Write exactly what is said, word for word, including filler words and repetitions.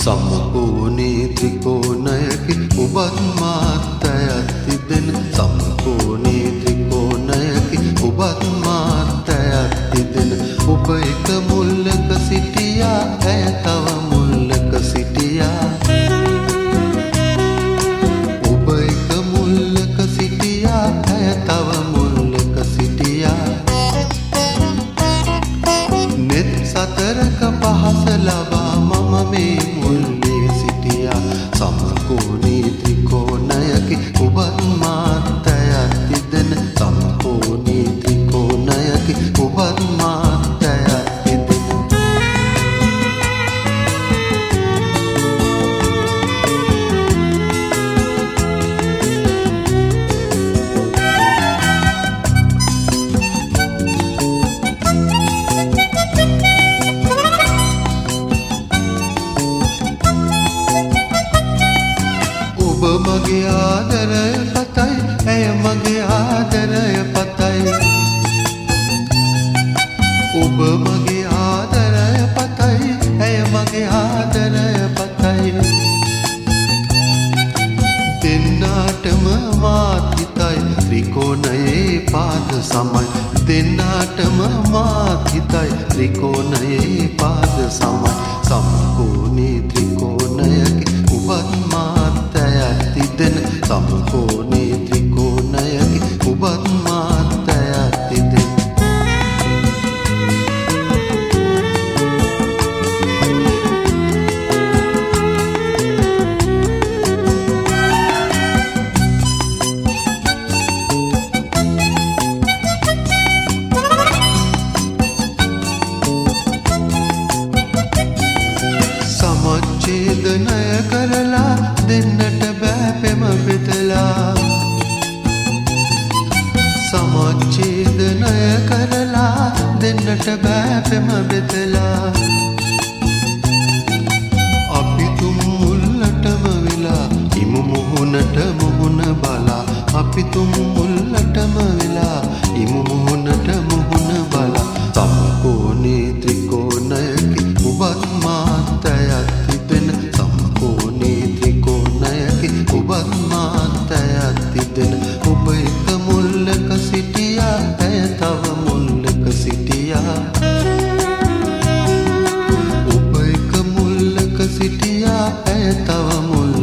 සමකෝණී ත්‍රිකෝණයක ඔබත් මාත් ඇයත් තිදෙන සමකෝණී ත්‍රිකෝණයක ඔබත් මාත් ඇයත් තිදෙන ඔබ එක මුල්ලක සිටියා ඇය තව මුල්ලක සිටියා ඔබ එක මුල්ලක සිටියා ඇය තව මුල්ලක සිටියා නෙත් සතරක පහස ලබා මම මේ මුල්ලේ සිටියා සමකෝණී ත්‍රිකෝණයක ඔබත් මාත් ඇයත් තිදෙන සමකෝණී ත්‍රිකෝණයක ඔබත් මාත් ඇයත් තිදෙන ඔබ මගේ ආදරය පතයි ඇය මගේ ආදරය පතයි ඔබ මගේ ආදරය පතයි ඇය මගේ ආදරය පතයි දෙන්නාටම මාත් හිතයි ත්‍රිකෝණයේ පාද සමයි දෙන්නාටම මාත් හිතයි ත්‍රිකෝණයේ පාද සමයි සමකෝණී ත්‍රිකෝණයක ඔබත් මාත් ඇයත් තිදෙන සමකෝණී ත්‍රිකෝණයක ඔබත් මාත් ඇයත් තිදෙන සමච්ඡේදනය කරලා දෙන්නට බෑ පෙම බෙදලා සමච්ඡේදනය කරලා දෙන්නට බෑ පෙම බෙදලා අපි තුන් මුල්ලටම වෙලා ඉමු මුහුණට මුහුණ බලා අපි තුන් මුල්ලටම වෙලා ඉමු මුහුණට මුහුණ බලා සමකෝණී ත්‍රිකෝණයක ඔබත් මාත් ඇයත් තිදෙන සමකෝණී ත්‍රිකෝණයක ඔබත් මාත් ඇයත් තිදෙන ඔබ එක මුල්ලක සිටියා ඇය තව මුල්ලක සිටියා ඔබ එක මුල්ලක සිටියා ඇය තව මුල්ලක